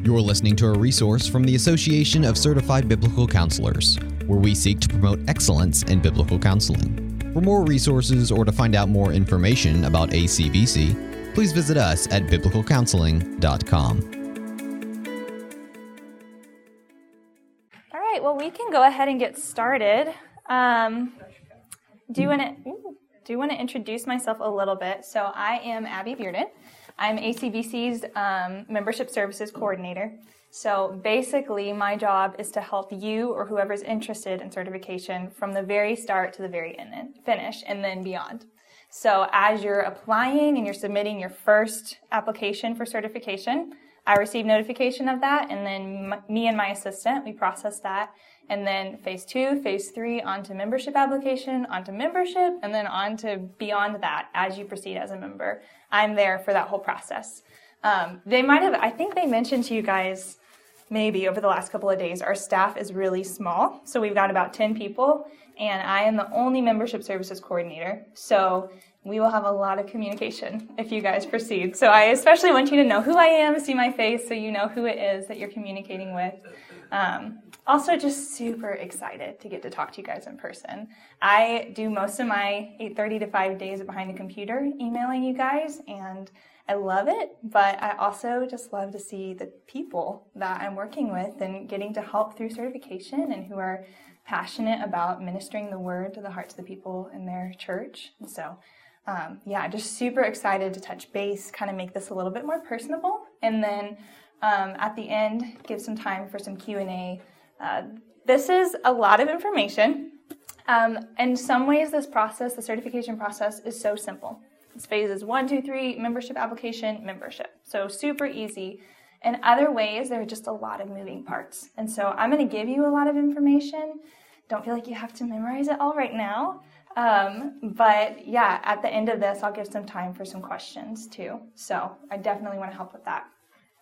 You're listening to a resource from the Association of Certified Biblical Counselors, where we seek to promote excellence in biblical counseling. For more resources or to find out more information about ACBC, please visit us at biblicalcounseling.com. All right, well, we can go ahead and get started. Do you want to introduce myself a little bit? So I am Abby Bearden. I'm ACBC's Membership Services Coordinator. So basically, my job is to help you or whoever's interested in certification from the very start to the very finish and then beyond. So as you're applying and you're submitting your first application for certification, I receive notification of that, and then me and my assistant, we process that. And then phase 2, phase 3, onto membership application, onto membership, and then on to beyond that as you proceed as a member. I'm there for that whole process. I think they mentioned to you guys maybe over the last couple of days, our staff is really small. So we've got about 10 people, and I am the only membership services coordinator. So we will have a lot of communication if you guys proceed. So I especially want you to know who I am, see my face, so you know who it is that you're communicating with. Also, just super excited to get to talk to you guys in person. I do most of my 8:30 to 5 days behind the computer emailing you guys, and I love it, but I also just love to see the people that I'm working with and getting to help through certification and who are passionate about ministering the word to the hearts of the people in their church. And so, just super excited to touch base, kind of make this a little bit more personable, and then at the end, give some time for some Q&A. This is a lot of information. In some ways, this process, the certification process, is so simple. It's phases 1, 2, 3, membership application, membership. So super easy. In other ways, there are just a lot of moving parts. And so I'm going to give you a lot of information. Don't feel like you have to memorize it all right now. But yeah, at the end of this, I'll give some time for some questions too. So I definitely want to help with that.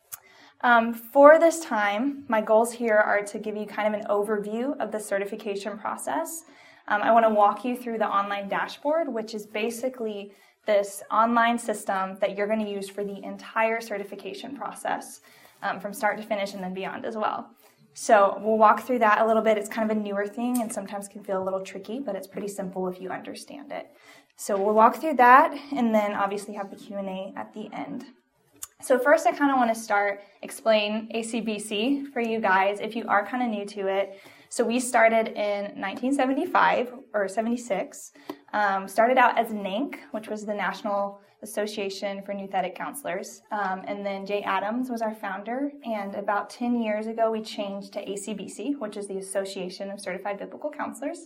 For this time, my goals here are to give you kind of an overview of the certification process. I want to walk you through the online dashboard, which is basically this online system that you're going to use for the entire certification process, from start to finish and then beyond as well. So we'll walk through that a little bit. It's kind of a newer thing and sometimes can feel a little tricky, but it's pretty simple if you understand it. So we'll walk through that and then obviously have the Q&A at the end. So first, I kind of want to explain ACBC for you guys if you are kind of new to it. So we started in 1975 or 76. Started out as NANC, which was the National Association for Nouthetic Counselors. And then Jay Adams was our founder. And about 10 years ago, we changed to ACBC, which is the Association of Certified Biblical Counselors.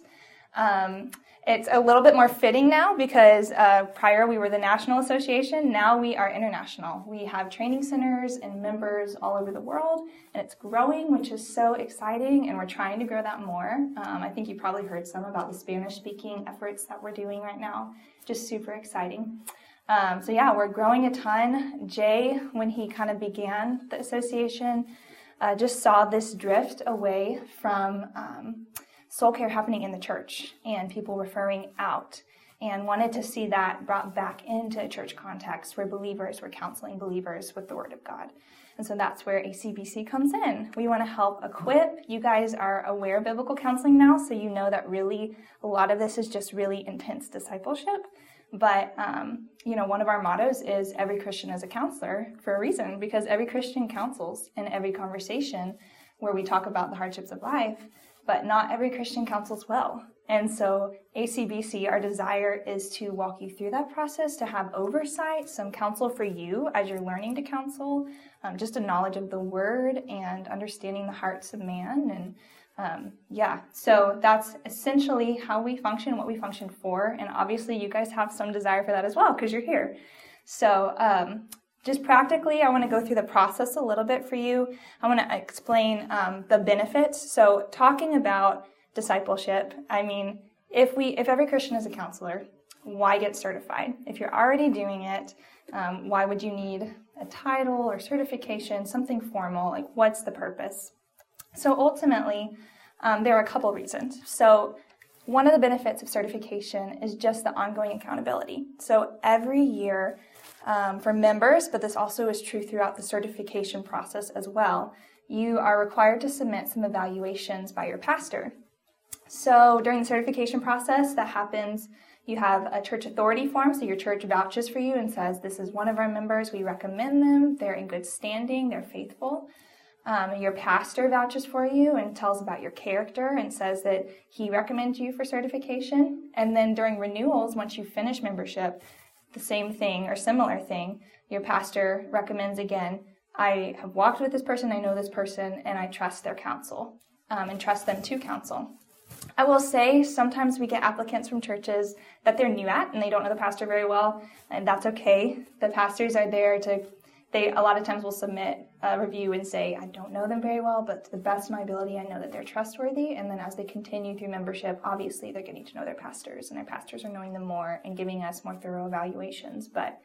It's a little bit more fitting now because prior we were the National Association. Now we are international. We have training centers and members all over the world, and it's growing, which is so exciting, and we're trying to grow that more. I think you probably heard some about the Spanish-speaking efforts that we're doing right now. Just super exciting. We're growing a ton. Jay, when he kind of began the association, just saw this drift away from soul care happening in the church and people referring out, and wanted to see that brought back into a church context where believers were counseling believers with the Word of God. And so that's where ACBC comes in. We want to help equip. You guys are aware of biblical counseling now, so you know that really a lot of this is just really intense discipleship. But, one of our mottos is every Christian is a counselor for a reason, because every Christian counsels in every conversation where we talk about the hardships of life. But not every Christian counsels well. And so ACBC, our desire is to walk you through that process, to have oversight, some counsel for you as you're learning to counsel, just a knowledge of the word and understanding the hearts of man. And so that's essentially how we function, what we function for. And obviously you guys have some desire for that as well because you're here. So just practically, I want to go through the process a little bit for you. I want to explain the benefits. So talking about discipleship, I mean, if every Christian is a counselor, why get certified? If you're already doing it, why would you need a title or certification, something formal? Like, what's the purpose? So ultimately, there are a couple reasons. So one of the benefits of certification is just the ongoing accountability. So every year, for members, but this also is true throughout the certification process as well. You are required to submit some evaluations by your pastor. So during the certification process, that happens, you have a church authority form, so your church vouches for you and says, this is one of our members, we recommend them, they're in good standing, they're faithful. Your pastor vouches for you and tells about your character and says that he recommends you for certification. And then during renewals, once you finish membership, the same thing or similar thing, your pastor recommends again, I have walked with this person, I know this person, and I trust their counsel, and trust them to counsel. I will say sometimes we get applicants from churches that they're new at and they don't know the pastor very well, and that's okay. The pastors are there they a lot of times will submit a review and say, I don't know them very well, but to the best of my ability, I know that they're trustworthy. And then as they continue through membership, obviously they're getting to know their pastors, and their pastors are knowing them more and giving us more thorough evaluations. But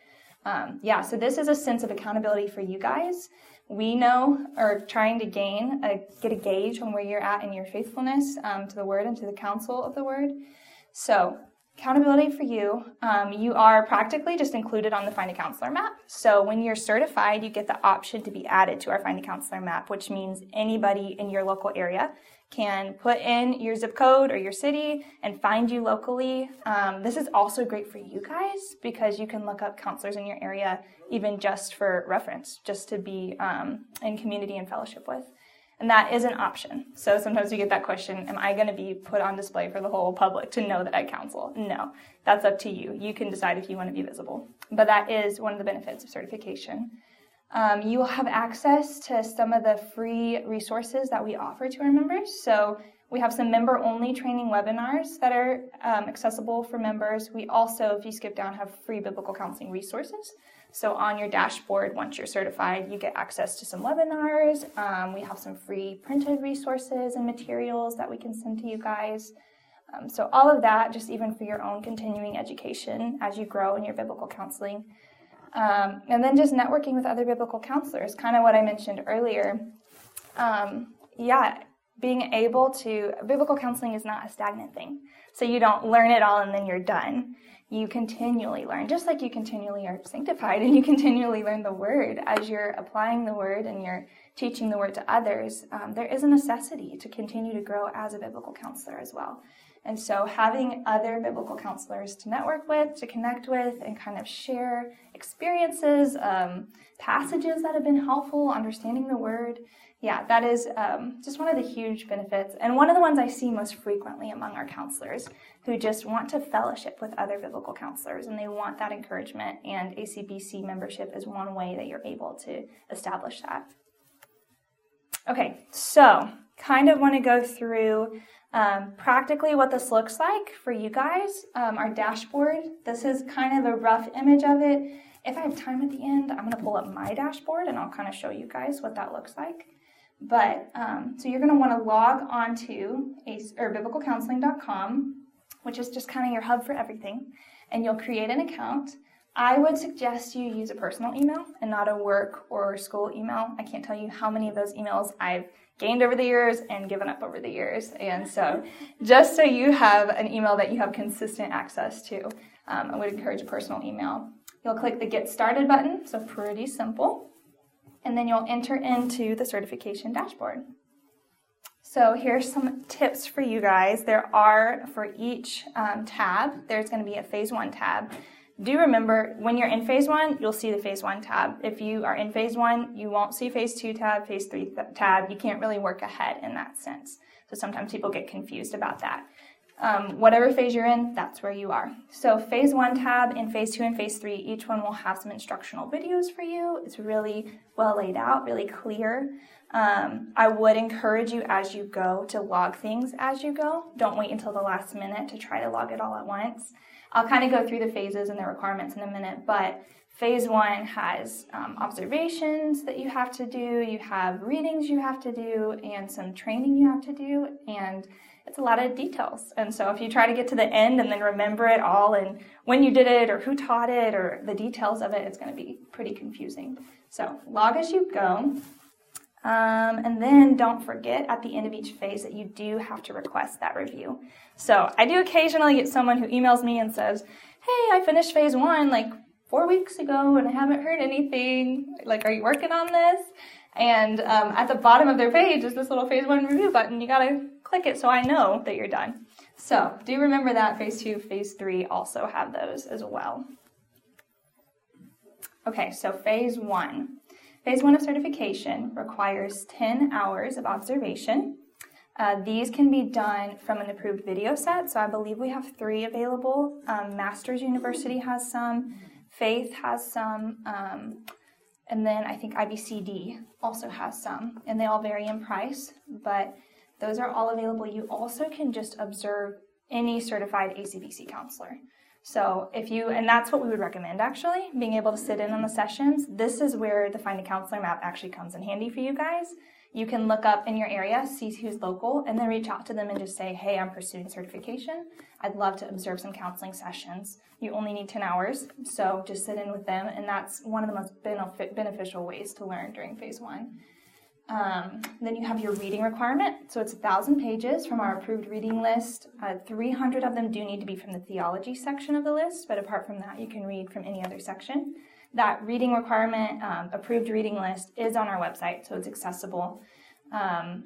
so this is a sense of accountability for you guys. We know, or trying to get a gauge on where you're at in your faithfulness to the Word and to the counsel of the Word. So accountability for you. You are practically just included on the Find a Counselor map. So when you're certified, you get the option to be added to our Find a Counselor map, which means anybody in your local area can put in your zip code or your city and find you locally. This is also great for you guys because you can look up counselors in your area even just for reference, just to be in community and fellowship with. And that is an option. So sometimes you get that question, am I going to be put on display for the whole public to know that I counsel? No, that's up to you. You can decide if you want to be visible. But that is one of the benefits of certification. You will have access to some of the free resources that we offer to our members. So we have some member-only training webinars that are accessible for members. We also, if you skip down, have free biblical counseling resources. So on your dashboard, once you're certified, you get access to some webinars. We have some free printed resources and materials that we can send to you guys. So all of that, just even for your own continuing education as you grow in your biblical counseling. And then just networking with other biblical counselors, kind of what I mentioned earlier. Being able to, biblical counseling is not a stagnant thing. So you don't learn it all and then you're done. You continually learn, just like you continually are sanctified and you continually learn the Word as you're applying the Word and you're teaching the Word to others. There is a necessity to continue to grow as a biblical counselor as well. And so having other biblical counselors to network with, to connect with, and kind of share experiences, passages that have been helpful, understanding the Word, that is just one of the huge benefits. And one of the ones I see most frequently among our counselors who just want to fellowship with other biblical counselors, and they want that encouragement, and ACBC membership is one way that you're able to establish that. Okay, so kind of want to go through practically what this looks like for you guys. Our dashboard, this is kind of a rough image of it. If I have time at the end, I'm going to pull up my dashboard and I'll kind of show you guys what that looks like. But, so you're going to want to log on to biblicalcounseling.com, which is just kind of your hub for everything, and you'll create an account. I would suggest you use a personal email and not a work or school email. I can't tell you how many of those emails I've gained over the years and given up over the years. And so just so you have an email that you have consistent access to, I would encourage a personal email. You'll click the Get Started button, so pretty simple. And then you'll enter into the certification dashboard. So here's some tips for you guys. There are, for each tab, there's going to be a Phase 1 tab. Do remember, when you're in Phase 1, you'll see the Phase 1 tab. If you are in Phase 1, you won't see Phase 2 tab, Phase 3 tab. You can't really work ahead in that sense. So sometimes people get confused about that. Whatever phase you're in, that's where you are. So Phase 1 tab and Phase 2 and Phase 3, each one will have some instructional videos for you. It's really well laid out, really clear. I would encourage you as you go to log things as you go. Don't wait until the last minute to try to log it all at once. I'll kind of go through the phases and the requirements in a minute, but Phase 1 has observations that you have to do, you have readings you have to do, and some training you have to do, and it's a lot of details. And so if you try to get to the end and then remember it all and when you did it or who taught it or the details of it, it's going to be pretty confusing. So log as you go. And then don't forget at the end of each phase that you do have to request that review. So I do occasionally get someone who emails me and says, hey, I finished Phase 1 like 4 weeks ago and I haven't heard anything. Like, are you working on this? And at the bottom of their page is this little phase 1 review button. You got to click it so I know that you're done. So do remember that phase 2, phase 3 also have those as well. Okay, so phase 1. Phase 1 of certification requires 10 hours of observation. These can be done from an approved video set. So I believe we have 3 available. Masters University has some. Faith has some. And then I think IBCD also has some. And they all vary in price. But those are all available. You also can just observe any certified ACBC counselor. So and that's what we would recommend actually, being able to sit in on the sessions. This is where the Find a Counselor map actually comes in handy for you guys. You can look up in your area, see who's local, and then reach out to them and just say, hey, I'm pursuing certification. I'd love to observe some counseling sessions. You only need 10 hours, so just sit in with them, and that's one of the most beneficial ways to learn during phase 1. Then you have your reading requirement. So it's 1,000 pages from our approved reading list. 300 of them do need to be from the theology section of the list, but apart from that, you can read from any other section. That reading requirement, approved reading list, is on our website, so it's accessible. I'm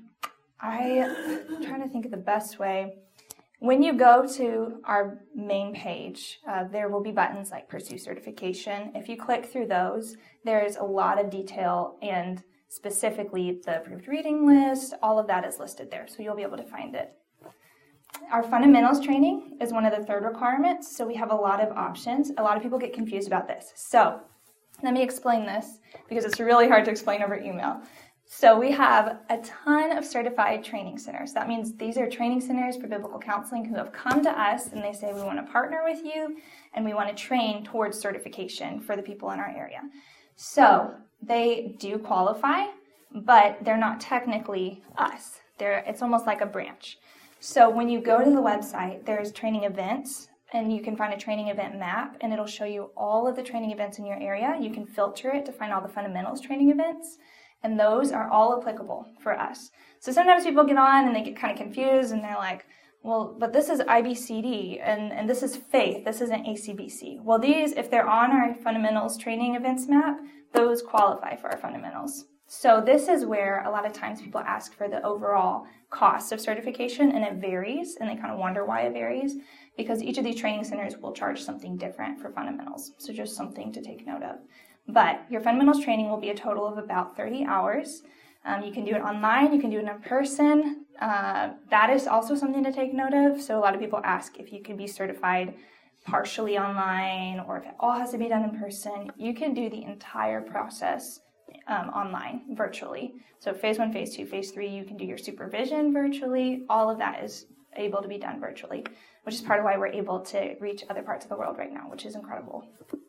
trying to think of the best way. When you go to our main page, there will be buttons like Pursue Certification. If you click through those, there's a lot of detail, and specifically the approved reading list, all of that is listed there, so you'll be able to find it. Our fundamentals training is one of the 3rd requirements, so we have a lot of options. A lot of people get confused about this. So let me explain this, because it's really hard to explain over email. So we have a ton of certified training centers. That means these are training centers for biblical counseling who have come to us and they say, we want to partner with you and we want to train towards certification for the people in our area. So they do qualify, but they're not technically us. It's almost like a branch. So when you go to the website, there's training events, and you can find a training event map, and it'll show you all of the training events in your area. You can filter it to find all the fundamentals training events, and those are all applicable for us. So sometimes people get on and they get kind of confused, and they're like, well, but this is IBCD, and this is Faith, this isn't ACBC. Well, these, if they're on our fundamentals training events map, those qualify for our fundamentals. So this is where a lot of times people ask for the overall cost of certification, and it varies, and they kind of wonder why it varies, because each of these training centers will charge something different for fundamentals. So just something to take note of. But your fundamentals training will be a total of about 30 hours. You can do it online, you can do it in person. That is also something to take note of. So a lot of people ask if you can be certified partially online or if it all has to be done in person. You can do the entire process online, virtually. So phase 1, phase 2, phase 3, you can do your supervision virtually. All of that is able to be done virtually, which is part of why we're able to reach other parts of the world right now, which is incredible.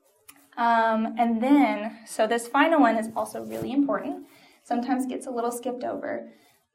And then, so this final one is also really important. Sometimes gets a little skipped over.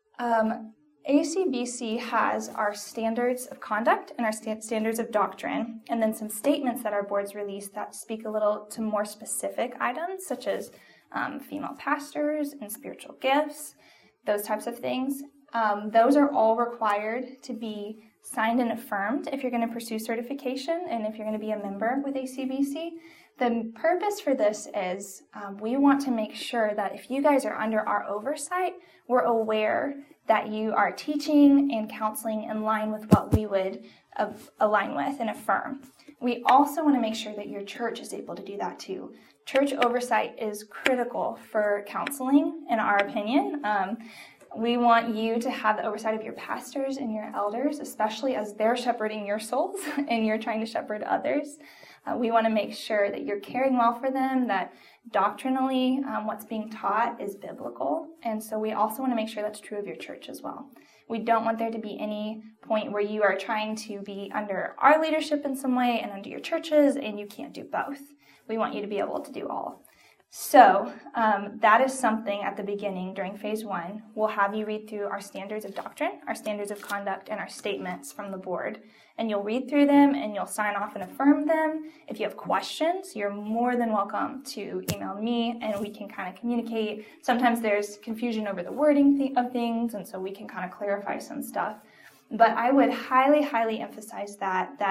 ACBC has our standards of conduct and our standards of doctrine, and then some statements that our boards release that speak a little to more specific items, such as female pastors and spiritual gifts, those types of things. Those are all required to be signed and affirmed if you're going to pursue certification and if you're going to be a member with ACBC. The purpose for this is we want to make sure that if you guys are under our oversight, we're aware that you are teaching and counseling in line with what we would align with and affirm. We also want to make sure that your church is able to do that too. Church oversight is critical for counseling, in our opinion. We want you to have the oversight of your pastors and your elders, especially as they're shepherding your souls and you're trying to shepherd others. We want to make sure that you're caring well for them, that doctrinally what's being taught is biblical. And so we also want to make sure that's true of your church as well. We don't want there to be any point where you are trying to be under our leadership in some way and under your churches and you can't do both. We want you to be able to do all. So that is something at the beginning during phase 1. We'll have you read through our standards of doctrine, our standards of conduct, and our statements from the board. And you'll read through them and you'll sign off and affirm them. If you have questions, you're more than welcome to email me and we can kind of communicate. Sometimes there's confusion over the wording of things, and so we can kind of clarify some stuff. But I would highly, highly emphasize that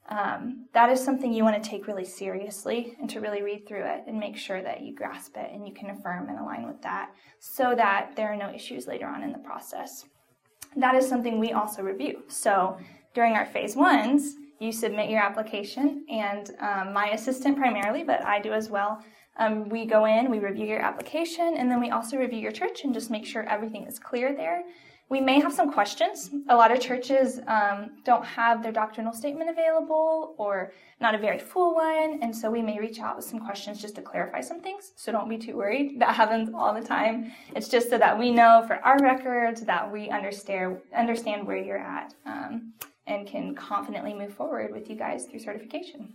that is something you want to take really seriously and to really read through it and make sure that you grasp it and you can affirm and align with that so that there are no issues later on in the process. That is something we also review. So during our phase ones, you submit your application, and my assistant primarily, but I do as well, we go in, we review your application, and then we also review your church and just make sure everything is clear there. We may have some questions. A lot of churches don't have their doctrinal statement available or not a very full one, and so we may reach out with some questions just to clarify some things, so don't be too worried. That happens all the time. It's just so that we know for our records that we understand where you're at and can confidently move forward with you guys through certification.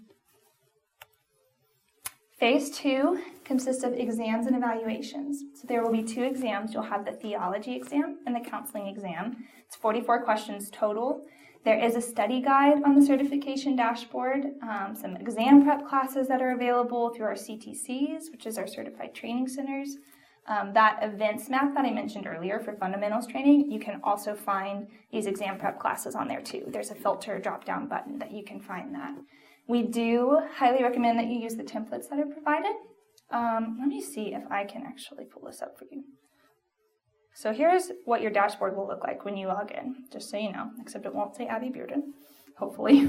Phase 2 consists of exams and evaluations. So there will be 2 exams. You'll have the theology exam and the counseling exam. It's 44 questions total. There is a study guide on the certification dashboard, some exam prep classes that are available through our CTCs, which is our certified training centers. That events map that I mentioned earlier for fundamentals training, you can also find these exam prep classes on there too. There's a filter drop-down button that you can find that. We do highly recommend that you use the templates that are provided. Let me see if I can actually pull this up for you. So here's what your dashboard will look like when you log in, just so you know, except it won't say Abby Bearden, hopefully.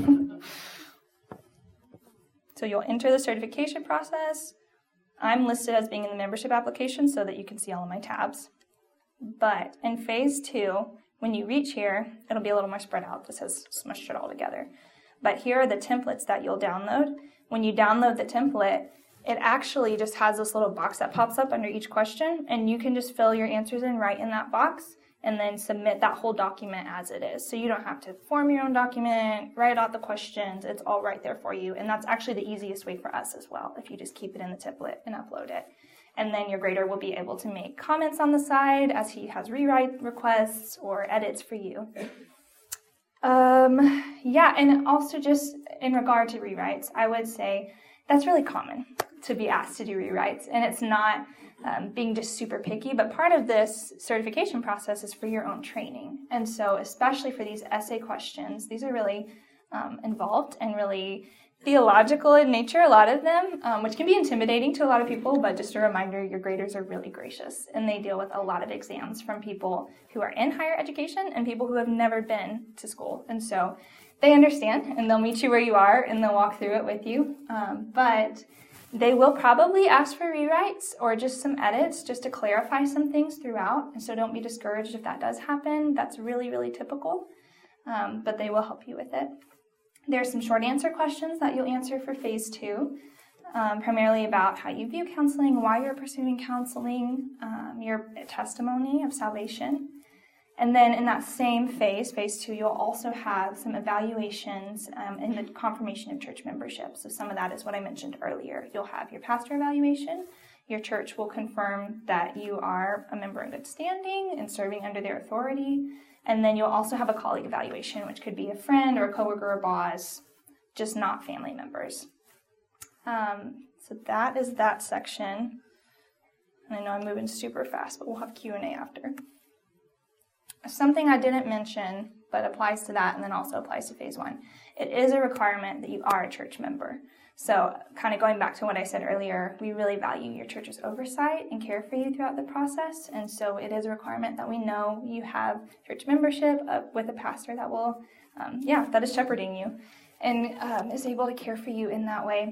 So you'll enter the certification process. I'm listed as being in the membership application so that you can see all of my tabs. But in phase 2, when you reach here, it'll be a little more spread out. This has smushed it all together. But here are the templates that you'll download. When you download the template, it actually just has this little box that pops up under each question, and you can just fill your answers in right in that box and then submit that whole document as it is. So you don't have to form your own document, write out the questions. It's all right there for you. And that's actually the easiest way for us as well, if you just keep it in the template and upload it. And then your grader will be able to make comments on the side as he has rewrite requests or edits for you. And also just in regard to rewrites, I would say that's really common to be asked to do rewrites, and it's not being just super picky, but part of this certification process is for your own training. And so especially for these essay questions, these are really involved and really theological in nature, a lot of them, which can be intimidating to a lot of people, but just a reminder, your graders are really gracious, and they deal with a lot of exams from people who are in higher education and people who have never been to school. And so they understand, and they'll meet you where you are, and they'll walk through it with you. But they will probably ask for rewrites or just some edits just to clarify some things throughout. And so don't be discouraged if that does happen. That's really, really typical, but they will help you with it. There are some short answer questions that you'll answer for phase 2, primarily about how you view counseling, why you're pursuing counseling, your testimony of salvation. And then in that same phase 2, you'll also have some evaluations in the confirmation of church membership. So some of that is what I mentioned earlier. You'll have your pastor evaluation. Your church will confirm that you are a member in good standing and serving under their authority. And then you'll also have a colleague evaluation, which could be a friend or a coworker or boss, just not family members. So that is that section. And I know I'm moving super fast, but we'll have Q&A after. Something I didn't mention, but applies to that and then also applies to phase 1. It is a requirement that you are a church member. So kind of going back to what I said earlier, we really value your church's oversight and care for you throughout the process. And so it is a requirement that we know you have church membership with a pastor that will, that is shepherding you and is able to care for you in that way.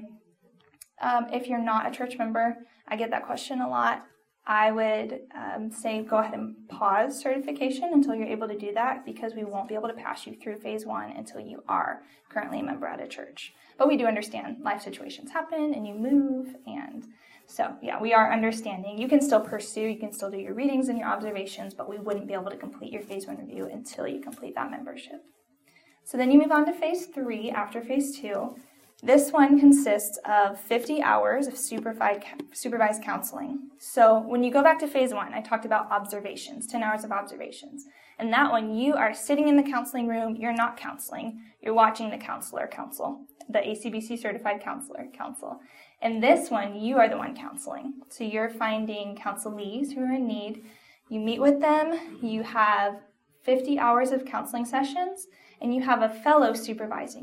If you're not a church member, I get that question a lot. I would say go ahead and pause certification until you're able to do that, because we won't be able to pass you through phase 1 until you are currently a member at a church. But we do understand life situations happen and you move, and so we are understanding. You can still pursue, you can still do your readings and your observations, but we wouldn't be able to complete your phase 1 review until you complete that membership. So then you move on to phase 3 after phase 2. This one consists of 50 hours of supervised counseling. So when you go back to phase 1, I talked about observations, 10 hours of observations. And that one, you are sitting in the counseling room, you're not counseling, you're watching the counselor counsel, the ACBC certified counselor counsel. And this one, you are the one counseling. So you're finding counselees who are in need, you meet with them, you have 50 hours of counseling sessions, and you have a fellow supervising you.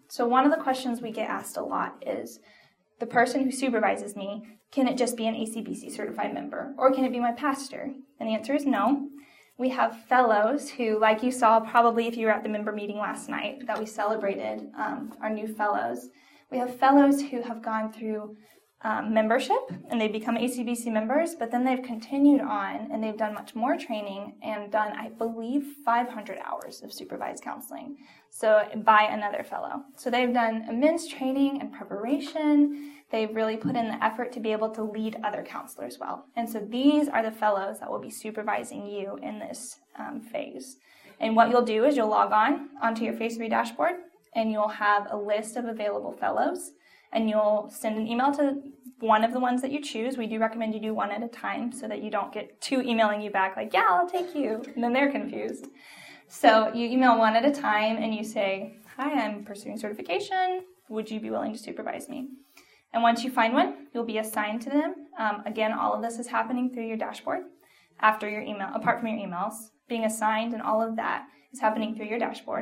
So one of the questions we get asked a lot is, the person who supervises me, can it just be an ACBC certified member, or can it be my pastor? And the answer is no. We have fellows who, like you saw probably if you were at the member meeting last night that we celebrated our new fellows. We have fellows who have gone through membership and they become ACBC members, but then they've continued on and they've done much more training and done, I believe, 500 hours of supervised counseling. So by another fellow. So they've done immense training and preparation. They've really put in the effort to be able to lead other counselors well. And so these are the fellows that will be supervising you in this phase. And what you'll do is you'll log onto your Phase 3 dashboard, and you'll have a list of available fellows, and you'll send an email to one of the ones that you choose. We do recommend you do one at a time so that you don't get two emailing you back like, yeah, I'll take you, and then they're confused. So you email one at a time and you say, hi, I'm pursuing certification. Would you be willing to supervise me? And once you find one, you'll be assigned to them. Again, all of this is happening through your dashboard after your email, apart from your emails. Being assigned and all of that is happening through your dashboard.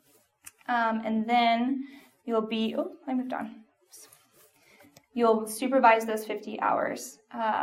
And then you'll be, I moved on. You'll supervise those 50 hours.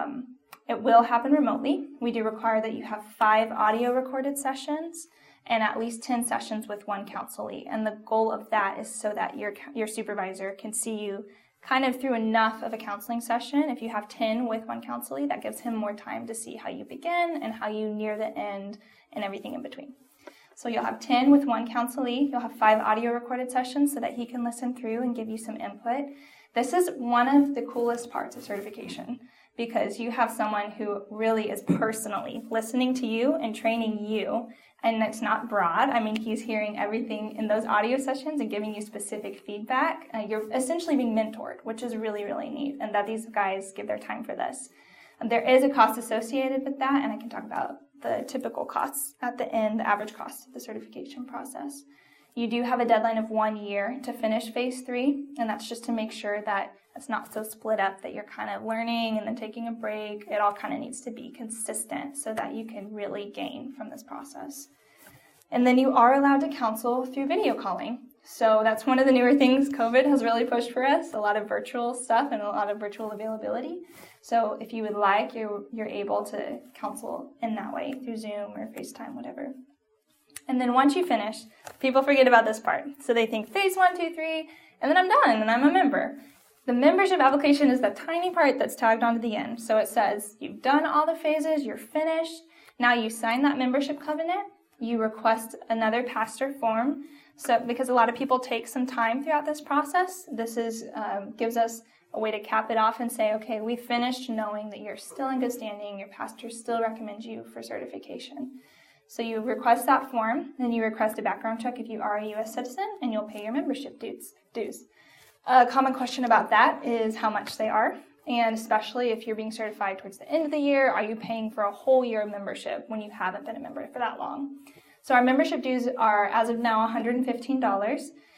It will happen remotely. We do require that you have 5 audio recorded sessions and at least 10 sessions with one counselee. And the goal of that is so that your supervisor can see you kind of through enough of a counseling session. If you have 10 with one counselee, that gives him more time to see how you begin and how you near the end and everything in between. So you'll have 10 with one counselee. You'll have 5 audio recorded sessions so that he can listen through and give you some input. This is one of the coolest parts of certification because you have someone who really is personally listening to you and training you, and it's not broad. I mean, he's hearing everything in those audio sessions and giving you specific feedback. You're essentially being mentored, which is really, really neat, and that these guys give their time for this. There is a cost associated with that, and I can talk about the typical costs at the end, the average cost of the certification process. You do have a deadline of 1 year to finish Phase 3, and that's just to make sure that it's not so split up that you're kind of learning and then taking a break. It all kind of needs to be consistent so that you can really gain from this process. And then you are allowed to counsel through video calling. So that's one of the newer things COVID has really pushed for us, a lot of virtual stuff and a lot of virtual availability. So if you would like, you're able to counsel in that way through Zoom or FaceTime, whatever. And then once you finish, people forget about this part. So they think Phase 1, 2, 3, and then I'm done and I'm a member. The membership application is the tiny part that's tagged onto the end. So it says you've done all the phases, you're finished. Now you sign that membership covenant. You request another pastor form. So because a lot of people take some time throughout this process, this gives us a way to cap it off and say, okay, we finished knowing that you're still in good standing, your pastor still recommends you for certification. So you request that form, then you request a background check if you are a U.S. citizen, and you'll pay your membership dues. A common question about that is how much they are, and especially if you're being certified towards the end of the year, are you paying for a whole year of membership when you haven't been a member for that long? So our membership dues are, as of now, $115.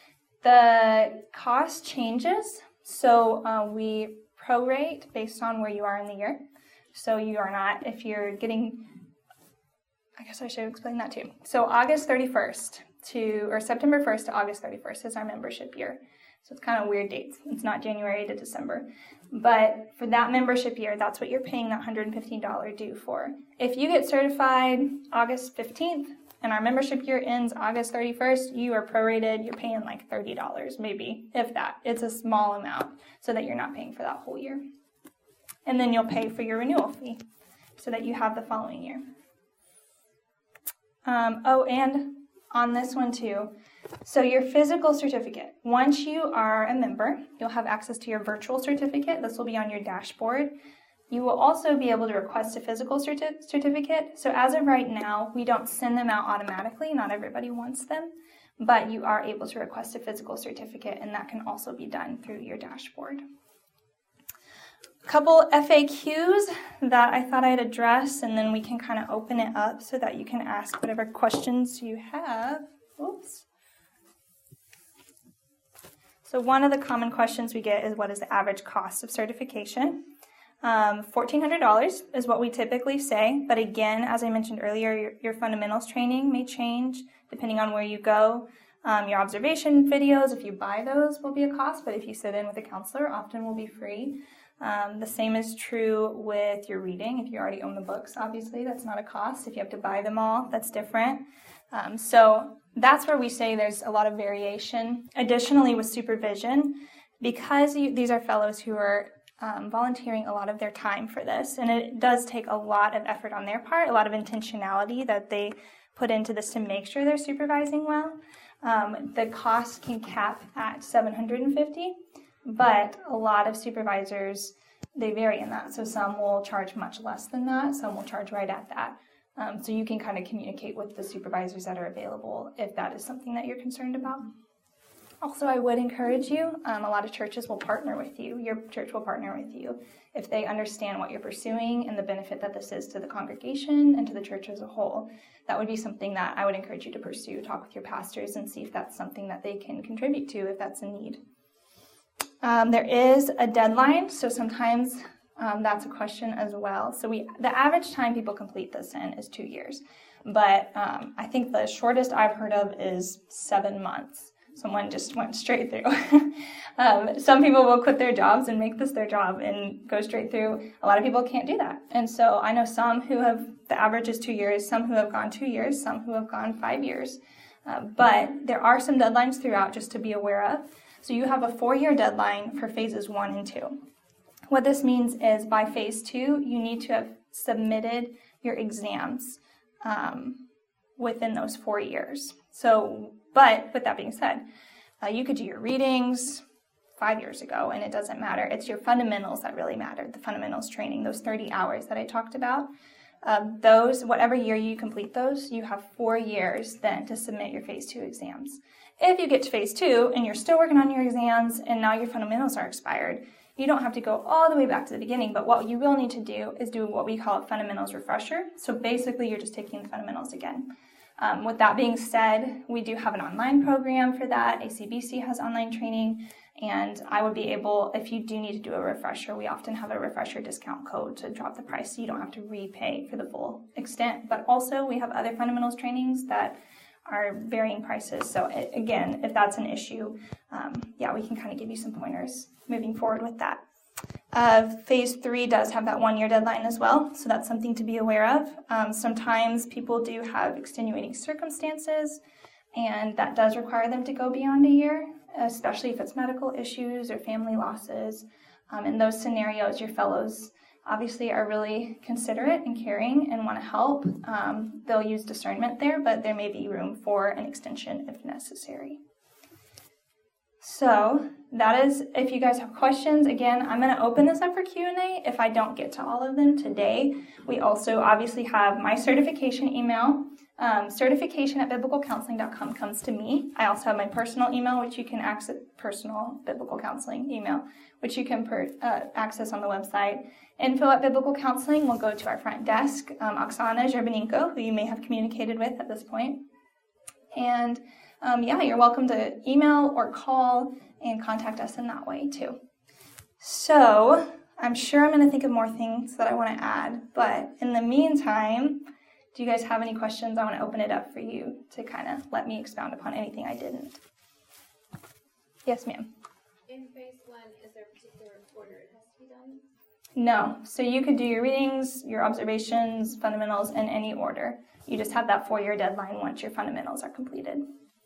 The cost changes, so we prorate based on where you are in the year. So you are not, if you're getting, I guess I should explain that too. So August 31st or September 1st to August 31st is our membership year. So it's kind of weird dates. It's not January to December. But for that membership year, that's what you're paying that $115 due for. If you get certified August 15th and our membership year ends August 31st, you are prorated. You're paying like $30, maybe, if that. It's a small amount so that you're not paying for that whole year. And then you'll pay for your renewal fee so that you have the following year. And on this one too, so your physical certificate, once you are a member, you'll have access to your virtual certificate. This will be on your dashboard. You will also be able to request a physical certificate. So as of right now, we don't send them out automatically. Not everybody wants them, but you are able to request a physical certificate, and that can also be done through your dashboard. A couple FAQs that I thought I'd address, and then we can kind of open it up so that you can ask whatever questions you have. Oops. So one of the common questions we get is, what is the average cost of certification? $1,400 is what we typically say, but again, as I mentioned earlier, your fundamentals training may change depending on where you go. Your observation videos, if you buy those, will be a cost, but if you sit in with a counselor, often will be free. The same is true with your reading. If you already own the books, obviously, that's not a cost. If you have to buy them all, that's different. So that's where we say there's a lot of variation. Additionally, with supervision, because these are fellows who are volunteering a lot of their time for this, and it does take a lot of effort on their part, a lot of intentionality that they put into this to make sure they're supervising well. The cost can cap at $750, but a lot of supervisors, they vary in that. So some will charge much less than that, some will charge right at that. So you can kind of communicate with the supervisors that are available if that is something that you're concerned about. Also, I would encourage you, a lot of churches will partner with you. Your church will partner with you if they understand what you're pursuing and the benefit that this is to the congregation and to the church as a whole. That would be something that I would encourage you to pursue. Talk with your pastors and see if that's something that they can contribute to, if that's a need. There is a deadline, so sometimes that's a question as well. So the average time people complete this in is 2 years, but I think the shortest I've heard of is 7 months. Someone just went straight through. Some people will quit their jobs and make this their job and go straight through. A lot of people can't do that. And so I know some who have, the average is 2 years, some who have gone 2 years, some who have gone 5 years. But there are some deadlines throughout just to be aware of. So you have a 4-year deadline for phases 1 and 2. What this means is by phase 2, you need to have submitted your exams within those 4 years. But with that being said, you could do your readings 5 years ago, and it doesn't matter. It's your fundamentals that really matter, the fundamentals training, those 30 hours that I talked about. Those, whatever year you complete those, you have 4 years then to submit your phase 2 exams. If you get to phase 2 and you're still working on your exams and now your fundamentals are expired, you don't have to go all the way back to the beginning, but what you will need to do is do what we call a fundamentals refresher. So basically, you're just taking the fundamentals again. With that being said, we do have an online program for that. ACBC has online training, and I would be able, if you do need to do a refresher, we often have a refresher discount code to drop the price so you don't have to repay for the full extent. But also, we have other fundamentals trainings that are varying prices. So again, if that's an issue, we can kind of give you some pointers moving forward with that. Phase 3 does have that 1-year deadline as well, so that's something to be aware of. Sometimes people do have extenuating circumstances, and that does require them to go beyond a year, especially if it's medical issues or family losses. In those scenarios, your fellows obviously are really considerate and caring and want to help. They'll use discernment there, but there may be room for an extension if necessary. So that is, if you guys have questions, again, I'm going to open this up for Q&A if I don't get to all of them today. We also obviously have my certification email. Certification@biblicalcounseling.com comes to me. I also have my personal email, which you can access, personal biblical counseling email, which you can access on the website. Info@biblicalcounseling will go to our front desk, Oksana Zherbanenko, who you may have communicated with at this point. And you're welcome to email or call and contact us in that way too. So I'm sure I'm going to think of more things that I want to add, but in the meantime, do you guys have any questions? I want to open it up for you to kind of let me expound upon anything I didn't. Yes, ma'am. In phase 1, is there a particular order it has to be done? No. So you could do your readings, your observations, fundamentals in any order. You just have that 4-year deadline once your fundamentals are completed.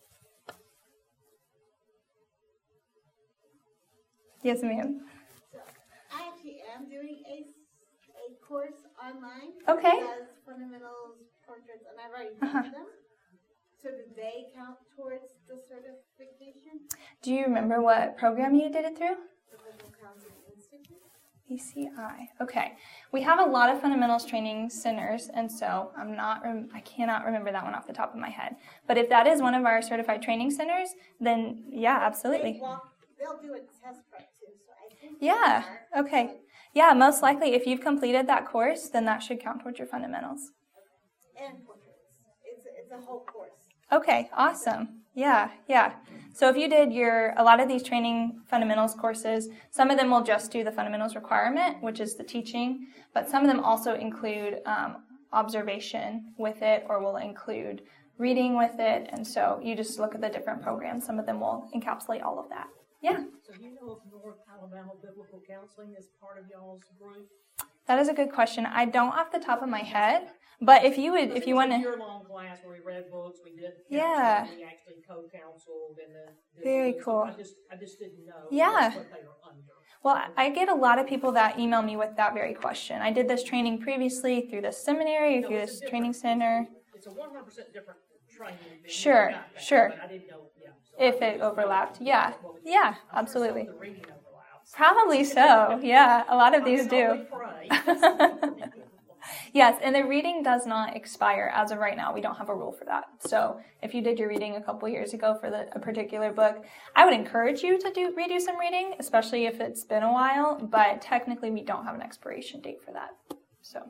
Yes, ma'am. So I actually am doing a course online. Okay. That does fundamentals, portraits, and I've already done them. So do they count towards the certification? Do you remember what program you did it through? The Biblical Counseling Institute. BCI. Okay. We have a lot of fundamentals training centers, and so I cannot remember that one off the top of my head. But if that is one of our certified training centers, then yeah, absolutely. They'll do a test prep too, so I think. Yeah. Okay. Yeah, most likely if you've completed that course, then that should count towards your fundamentals. And portraits. It's a whole course. Okay, awesome. Yeah. So if you did a lot of these training fundamentals courses, some of them will just do the fundamentals requirement, which is the teaching, but some of them also include observation with it, or will include reading with it, and so you just look at the different programs. Some of them will encapsulate all of that. Yeah. So do you know if North Alabama Biblical Counseling is part of y'all's group? That is a good question. I don't off the top of my head, but if you want to, It was a year-long class where we read books, we did Yeah. we actually co-counseled, and then Very cool. I just didn't know Yeah. what they were under. Well, I get a lot of people that email me with that very question. I did this training previously through this seminary, through this training center. It's a 100% different training. than Sure, you got back, sure. But I didn't know, yeah. So If I it just- overlapped, yeah, I'm yeah, sure absolutely. some of the reading overlaps. Probably so, yeah, a lot of these I can only do. pray. Yes, and the reading does not expire as of right now. We don't have a rule for that. So if you did your reading a couple years ago for a particular book, I would encourage you to redo some reading, especially if it's been a while, but technically we don't have an expiration date for that. So.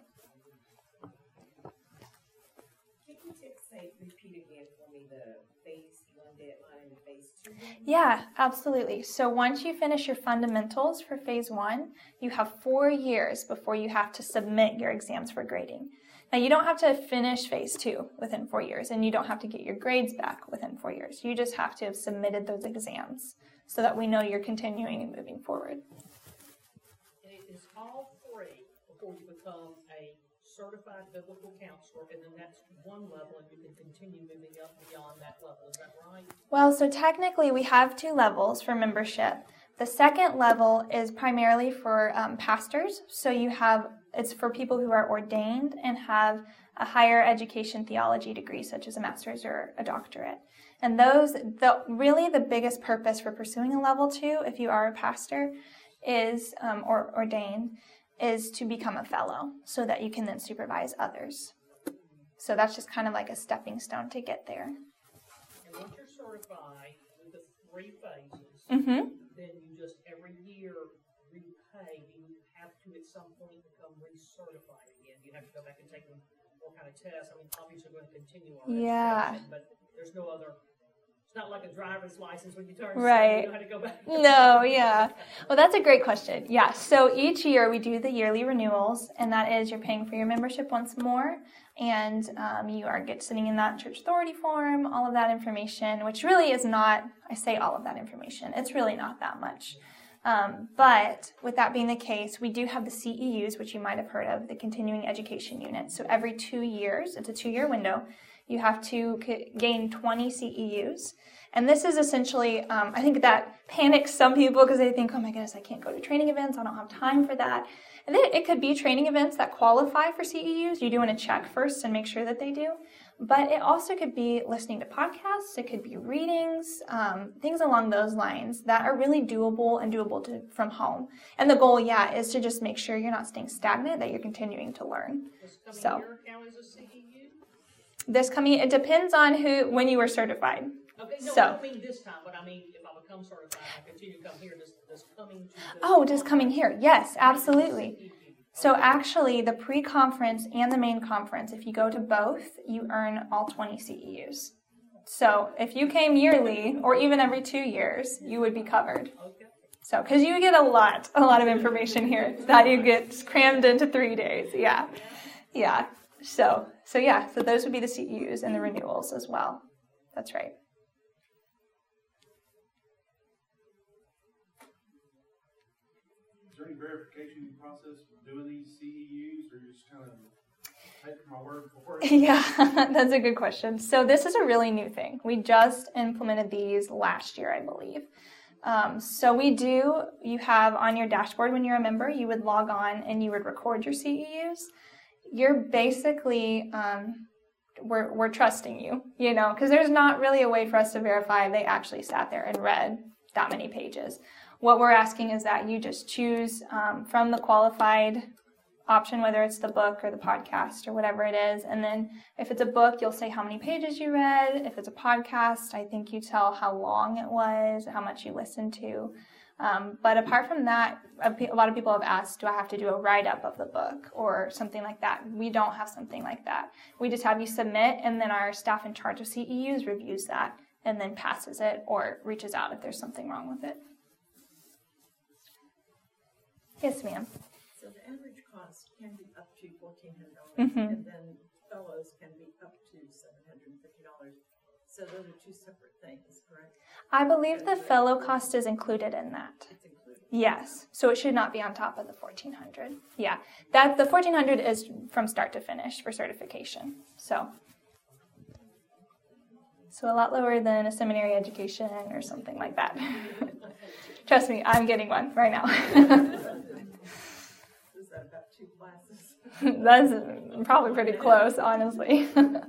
Can you just repeat again for me the phase 1 deadline and the phase 2 deadline? Yeah, absolutely. So once you finish your fundamentals for phase 1, you have 4 years before you have to submit your exams for grading. Now, you don't have to finish phase 2 within 4 years, and you don't have to get your grades back within 4 years. You just have to have submitted those exams so that we know you're continuing and moving forward. And it is all free before you become a certified biblical counselor, and then that's one level, and you can continue moving up beyond that level. Is that right? Well, so technically we have 2 levels for membership. The second level is primarily for pastors. So it's for people who are ordained and have a higher education theology degree, such as a master's or a doctorate. And really the biggest purpose for pursuing a level 2, if you are a pastor, is or ordained, is to become a fellow, so that you can then supervise others. So that's just kind of like a stepping stone to get there. And once you're certified with the 3 phases, Mm-hmm. then you just every year repay. You have to at some point become recertified again. You have to go back and take more kind of tests. I mean, obviously we're going to continue our Yeah. education, but there's no other. It's not like a driver's license when you turn 7, Right. you know how to go back. No, yeah. Well, that's a great question. Yeah, so each year we do the yearly renewals, and that is you're paying for your membership once more, and you are sitting in that church authority form, all of that information, which really is not, I say all of that information, it's really not that much. But with that being the case, we do have the CEUs, which you might have heard of, the Continuing Education Unit. So every 2 years, it's a 2-year window, you have to gain 20 CEUs. And this is essentially, I think that panics some people because they think, oh my goodness, I can't go to training events. I don't have time for that. And then it could be training events that qualify for CEUs. You do want to check first and make sure that they do. But it also could be listening to podcasts. It could be readings, things along those lines that are really doable and doable from home. And the goal, is to just make sure you're not staying stagnant, that you're continuing to learn. This coming year count as a CEU? It depends on when you were certified. Okay, no, So. I don't mean this time, but I mean if I become certified, I continue to come here. Does Coming here. Yes, absolutely. So actually, the pre-conference and the main conference, if you go to both, you earn all 20 CEUs. So if you came yearly, or even every 2 years, you would be covered. Okay. So, because you get a lot of information here that you get crammed into 3 days. Yeah. So those would be the CEUs and the renewals as well. That's right. Is there any verification process for doing these CEUs, or you just kind of take my word for it? Yeah, that's a good question. So this is a really new thing. We just implemented these last year, I believe. So you have on your dashboard when you're a member, you would log on and you would record your CEUs. You're basically, we're trusting you, because there's not really a way for us to verify they actually sat there and read that many pages. What we're asking is that you just choose from the qualified option, whether it's the book or the podcast or whatever it is. And then if it's a book, you'll say how many pages you read. If it's a podcast, I think you tell how long it was, how much you listened to. But apart from that, a lot of people have asked, do I have to do a write-up of the book or something like that? We don't have something like that. We just have you submit, and then our staff in charge of CEUs reviews that and then passes it or reaches out if there's something wrong with it. Yes, ma'am. So the average cost can be up to $1,400, Mm-hmm. and then fellows can be up to $750. So those are two separate things, correct? I believe the fellow cost is included in that. It's included. Yes, so it should not be on top of the $1,400. Yeah, that the $1,400 is from start to finish for certification. So a lot lower than a seminary education or something like that. Trust me, I'm getting one right now. Is that about 2 classes? That's probably pretty close, honestly.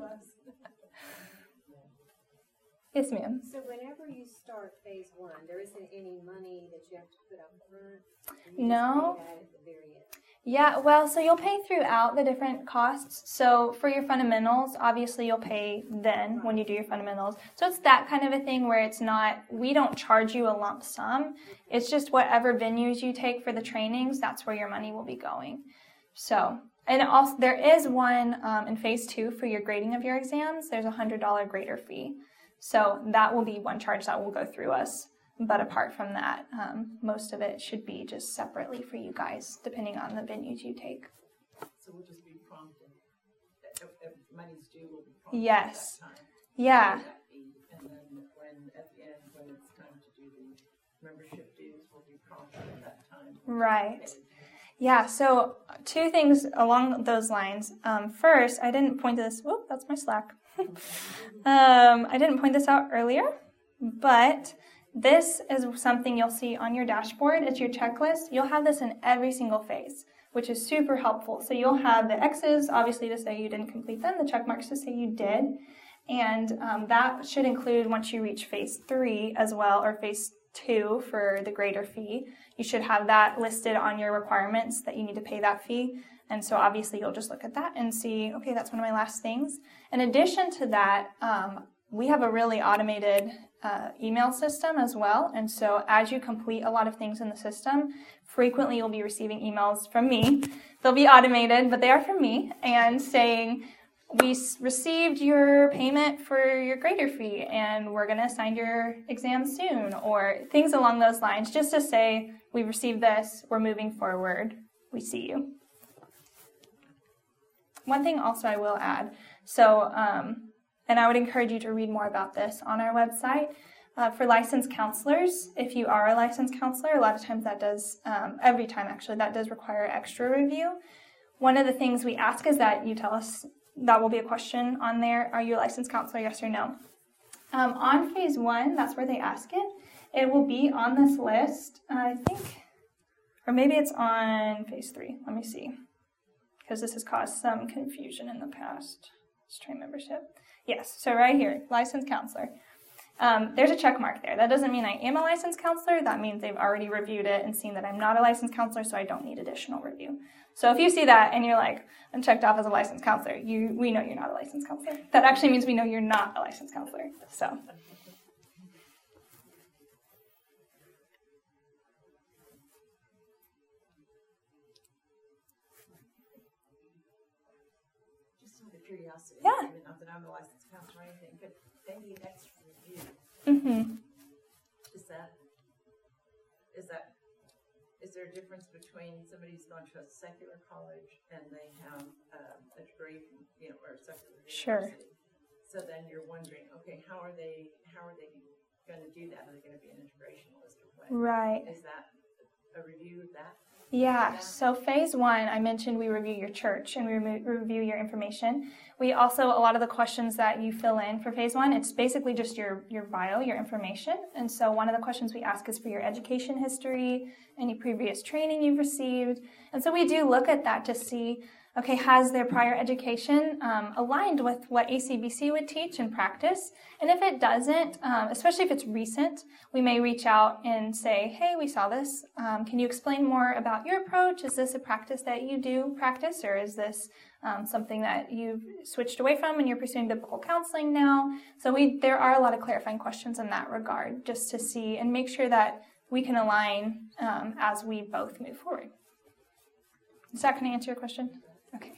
Yes, ma'am. So whenever you start phase 1, there isn't any money that you have to put up front? No. Pay that at the very end? Yeah, well, so you'll pay throughout the different costs. So for your fundamentals, obviously you'll pay then when you do your fundamentals. So it's that kind of a thing where it's not, we don't charge you a lump sum. It's just whatever venues you take for the trainings, that's where your money will be going. So, and also there is one in phase 2 for your grading of your exams. There's a $100 grader fee. So that will be one charge that will go through us. But apart from that, most of it should be just separately for you guys, depending on the venues you take. So we'll just be prompted. If money's due, we'll be prompted Yes. at that time. Yeah. And then at the end, when it's time to do the membership dues, we'll be prompted at that time. Right. Yeah, so 2 things along those lines. First, I didn't point to this. Whoop, that's my Slack. I didn't point this out earlier, but this is something you'll see on your dashboard. It's your checklist. You'll have this in every single phase, which is super helpful. So you'll have the X's, obviously, to say you didn't complete them, the check marks to say you did, and that should include once you reach phase 3 as well, or phase 2 for the grader fee. You should have that listed on your requirements that you need to pay that fee. And so obviously you'll just look at that and see, okay, that's one of my last things. In addition to that, we have a really automated email system as well. And so as you complete a lot of things in the system, frequently you'll be receiving emails from me. They'll be automated, but they are from me, and saying, we received your payment for your grader fee and we're going to assign your exam soon, or things along those lines, just to say, we received this, we're moving forward, we see you. One thing also I will add, so, and I would encourage you to read more about this on our website. For licensed counselors, if you are a licensed counselor, a lot of times that does, every time actually, that does require extra review. One of the things we ask is that you tell us, that will be a question on there, are you a licensed counselor, yes or no? On phase 1, that's where they ask it. It will be on this list, I think, or maybe it's on phase 3, let me see, because this has caused some confusion in the past. Let's try membership. Yes, so right here, licensed counselor. There's a check mark there. That doesn't mean I am a licensed counselor. That means they've already reviewed it and seen that I'm not a licensed counselor, so I don't need additional review. So if you see that and you're like, I'm checked off as a licensed counselor, we know you're not a licensed counselor. That actually means we know you're not a licensed counselor. So. Just out of curiosity, Yeah. not that I'm a licensed counselor or anything, but they need extra review. Mm-hmm. Is there a difference between somebody who's gone to a secular college and they have a degree from, or a secular university? Sure. So then you're wondering, okay, how are they going to do that? Are they going to be an integrationalist or what? Right. Is that a review of that? Yeah, so phase 1, I mentioned we review your church and we review your information. We also, a lot of the questions that you fill in for phase 1, it's basically just your bio, your information. And so one of the questions we ask is for your education history, any previous training you've received. And so we do look at that to see, okay, has their prior education aligned with what ACBC would teach and practice? And if it doesn't, especially if it's recent, we may reach out and say, hey, we saw this. Can you explain more about your approach? Is this a practice that you do practice, or is this something that you've switched away from and you're pursuing biblical counseling now? So there are a lot of clarifying questions in that regard, just to see and make sure that we can align as we both move forward. Is that going to answer your question? Okay.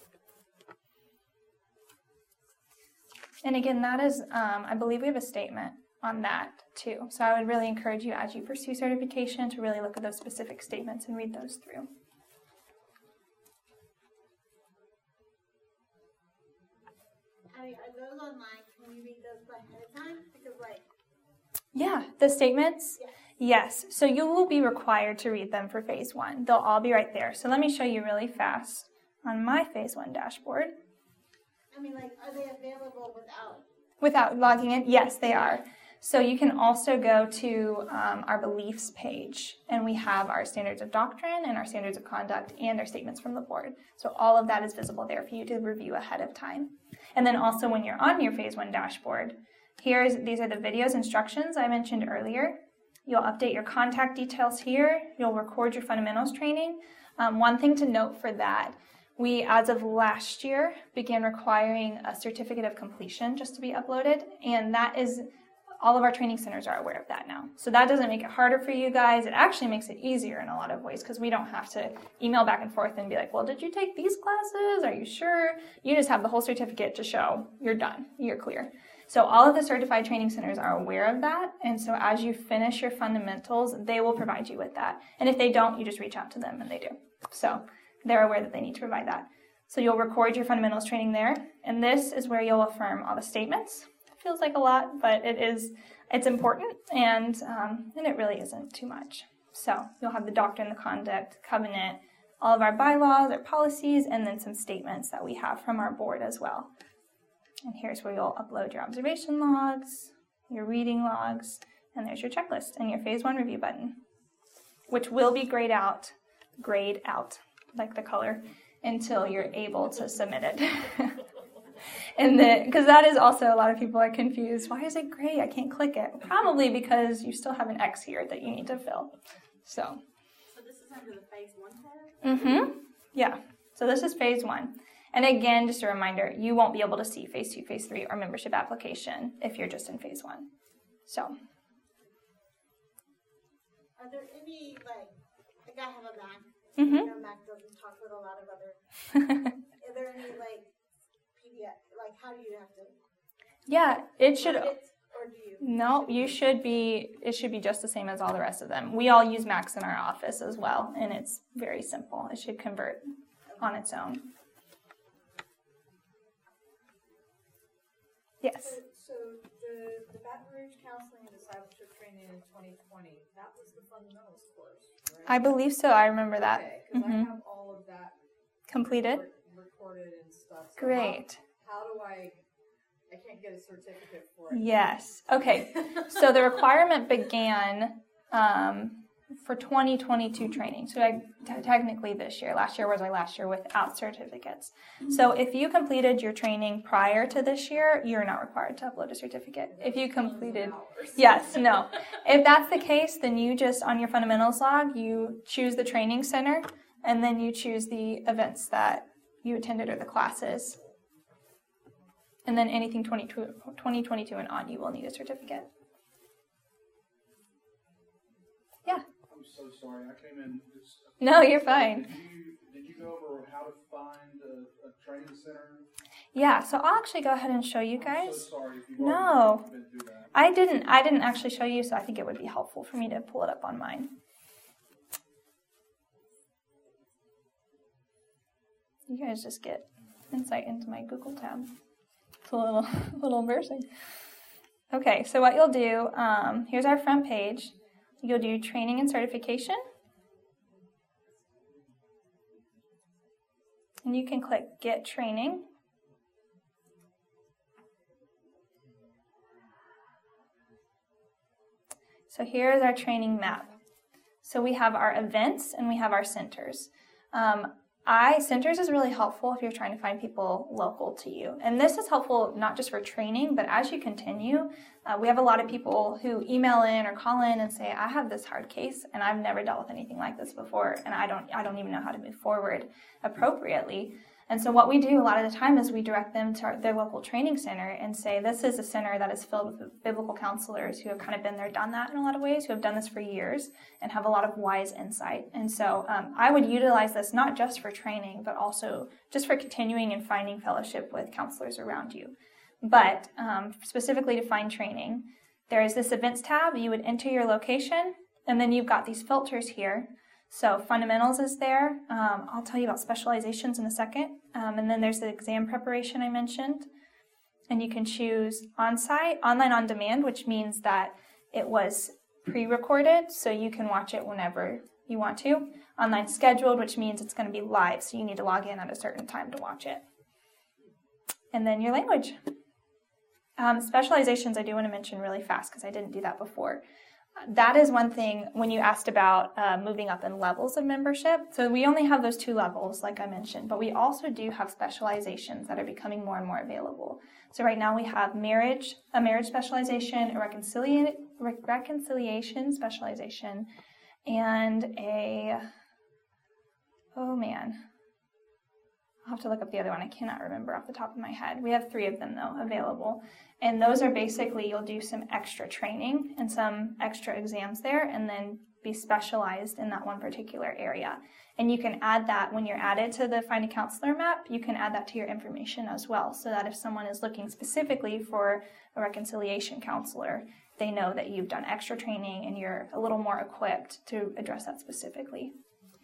And again, that is, I believe we have a statement on that too. So I would really encourage you as you pursue certification to really look at those specific statements and read those through. sorry, are those online? Can we read those ahead of time? Because like. Yeah, the statements? Yes. Yes. So you will be required to read them for phase 1. They'll all be right there. So let me show you really fast on my phase 1 dashboard. I mean, like, are they available without? Without logging in? Yes, they are. So you can also go to our beliefs page, and we have our standards of doctrine and our standards of conduct and our statements from the board. So all of that is visible there for you to review ahead of time. And then also when you're on your phase 1 dashboard, these are the videos instructions I mentioned earlier. You'll update your contact details here. You'll record your fundamentals training. One thing to note for that, we, as of last year, began requiring a certificate of completion just to be uploaded, and that is, all of our training centers are aware of that now. So that doesn't make it harder for you guys. It actually makes it easier in a lot of ways because we don't have to email back and forth and be like, well, did you take these classes? Are you sure? You just have the whole certificate to show you're done, you're clear. So all of the certified training centers are aware of that, and so as you finish your fundamentals, they will provide you with that. And if they don't, you just reach out to them, and they do. So they're aware that they need to provide that. So you'll record your fundamentals training there, and this is where you'll affirm all the statements. It feels like a lot, but it's important, and it really isn't too much. So you'll have the doctrine, the conduct, covenant, all of our bylaws, our policies, and then some statements that we have from our board as well. And here's where you'll upload your observation logs, your reading logs, and there's your checklist and your phase 1 review button, which will be grayed out, like the color, until you're able to submit it. And because that is also, a lot of people are confused. Why is it gray? I can't click it. Probably because you still have an X here that you need to fill. So this is under the phase 1 tab? Yeah. So this is phase 1. And again, just a reminder, you won't be able to see phase 2, phase 3, or membership application if you're just in phase 1. So. Are there any, like I have a Mac. Mm-hmm. Mac doesn't talk with a lot of other. Are there any, PDF, how do you have to? Yeah, it should. Or do you? No, it should be just the same as all the rest of them. We all use Macs in our office as well, and it's very simple. It should convert on its own. Yes. So the Baton Rouge Counseling and Discipleship Training in 2020, that was the fundamentals course, right? I believe so. I remember that. Okay, because I have all of that completed, recorded and stuff. So Great. How do I can't get a certificate for it. Yes. Okay. So the requirement began for 2022 training. So technically this year. Last year was our last year without certificates. So if you completed your training prior to this year, you're not required to upload a certificate. If you completed, yes, no. If that's the case, then you just, on your fundamentals log, you choose the training center, and then you choose the events that you attended or the classes. And then anything 2022 and on, you will need a certificate. Yeah. I'm so sorry. I came in. No, you're fine. Did you go over how to find a training center? Yeah, so I'll actually go ahead and show you guys. I'm so sorry if you've No, been through that. I didn't actually show you, so I think it would be helpful for me to pull it up on mine. You guys just get insight into my Google tab. It's a little embarrassing. Okay, so what you'll do, here's our front page. You'll do training and certification. And you can click Get Training. So here is our training map. So we have our events and we have our centers. Centers is really helpful if you're trying to find people local to you. And this is helpful not just for training, but as you continue, we have a lot of people who email in or call in and say, I have this hard case and I've never dealt with anything like this before, and I don't even know how to move forward appropriately. And so what we do a lot of the time is we direct them to their local training center and say, this is a center that is filled with biblical counselors who have kind of been there, done that in a lot of ways, who have done this for years and have a lot of wise insight. And so I would utilize this not just for training, but also just for continuing and finding fellowship with counselors around you. But specifically to find training, there is this events tab. You would enter your location, and then you've got these filters here. So fundamentals is there. I'll tell you about specializations in a second. And then there's the exam preparation I mentioned. And you can choose on-site, online on demand, which means that it was pre-recorded, so you can watch it whenever you want to. Online scheduled, which means it's going to be live, so you need to log in at a certain time to watch it. And then your language. Specializations I do want to mention really fast because I didn't do that before. That is one thing when you asked about moving up in levels of membership. So we only have those 2 levels, like I mentioned, but we also do have specializations that are becoming more and more available. So right now we have a marriage specialization, a reconciliation specialization, and I'll have to look up the other one. I cannot remember off the top of my head. We have 3 of them, though, available. And those are basically, you'll do some extra training and some extra exams there and then be specialized in that one particular area. And you can add that when you're added to the Find a Counselor map, you can add that to your information as well, so that if someone is looking specifically for a reconciliation counselor, they know that you've done extra training and you're a little more equipped to address that specifically.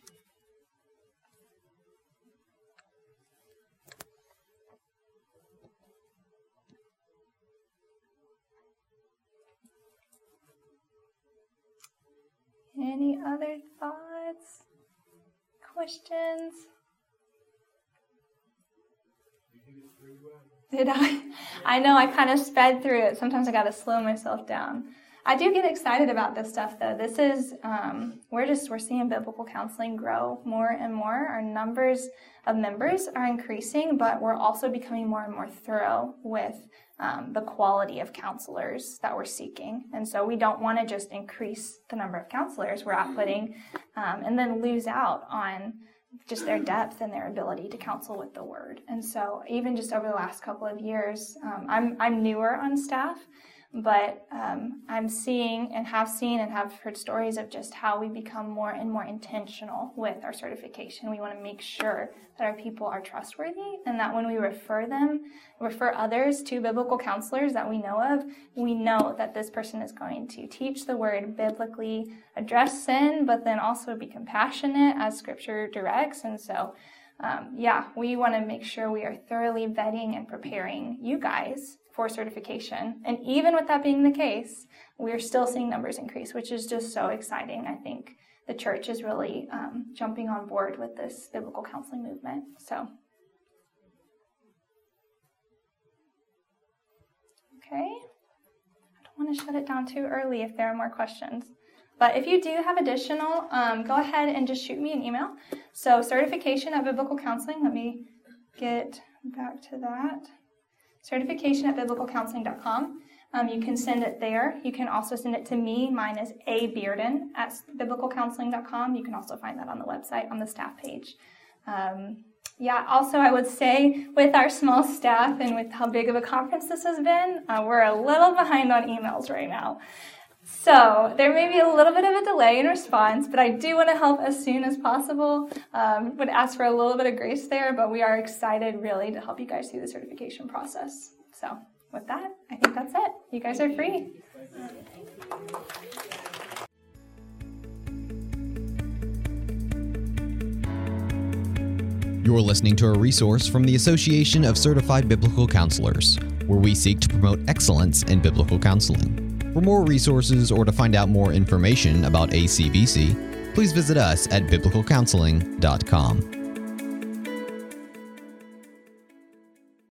Any other thoughts? Questions? Did I? I know I kind of sped through it. Sometimes I got to slow myself down. I do get excited about this stuff, though. This is, we're seeing biblical counseling grow more and more. Our numbers of members are increasing, but we're also becoming more and more thorough with the quality of counselors that we're seeking. And so we don't want to just increase the number of counselors we're outputting and then lose out on just their depth and their ability to counsel with the Word. And so even just over the last couple of years, I'm newer on staff, but I'm seeing and have heard stories of just how we become more and more intentional with our certification. We want to make sure that our people are trustworthy and that when we refer others to biblical counselors that we know that this person is going to teach the Word biblically, address sin, but then also be compassionate as Scripture directs. And so, we want to make sure we are thoroughly vetting and preparing you guys for certification. And even with that being the case, we're still seeing numbers increase, which is just so exciting. I think the church is really jumping on board with this biblical counseling movement. So, okay. I don't want to shut it down too early if there are more questions. But if you do have additional, go ahead and just shoot me an email. So certification at biblical counseling, let me get back to that. Certification at biblicalcounseling.com. You can send it there. You can also send it to me. Mine is abearden at biblicalcounseling.com. You can also find that on the website on the staff page. Also I would say with our small staff and with how big of a conference this has been, we're a little behind on emails right now. So there may be a little bit of a delay in response, but I do want to help as soon as possible. Would ask for a little bit of grace there, but we are excited really to help you guys through the certification process. So with that, I think that's it. You guys are free. You're listening to a resource from the Association of Certified Biblical Counselors, where we seek to promote excellence in biblical counseling. For more resources or to find out more information about ACBC, please visit us at biblicalcounseling.com.